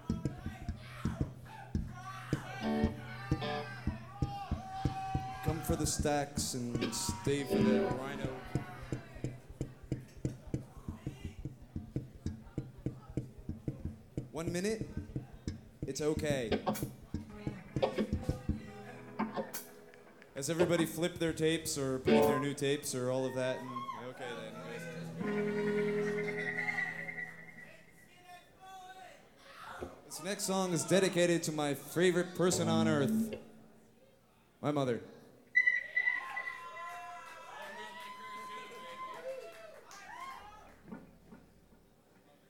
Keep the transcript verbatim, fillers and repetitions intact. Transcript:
Come for the stacks and stay for the rhino. One minute? It's okay. Has everybody flipped their tapes or put in their new tapes or all of that? And, okay then. This next song is dedicated to my favorite person on earth, my mother.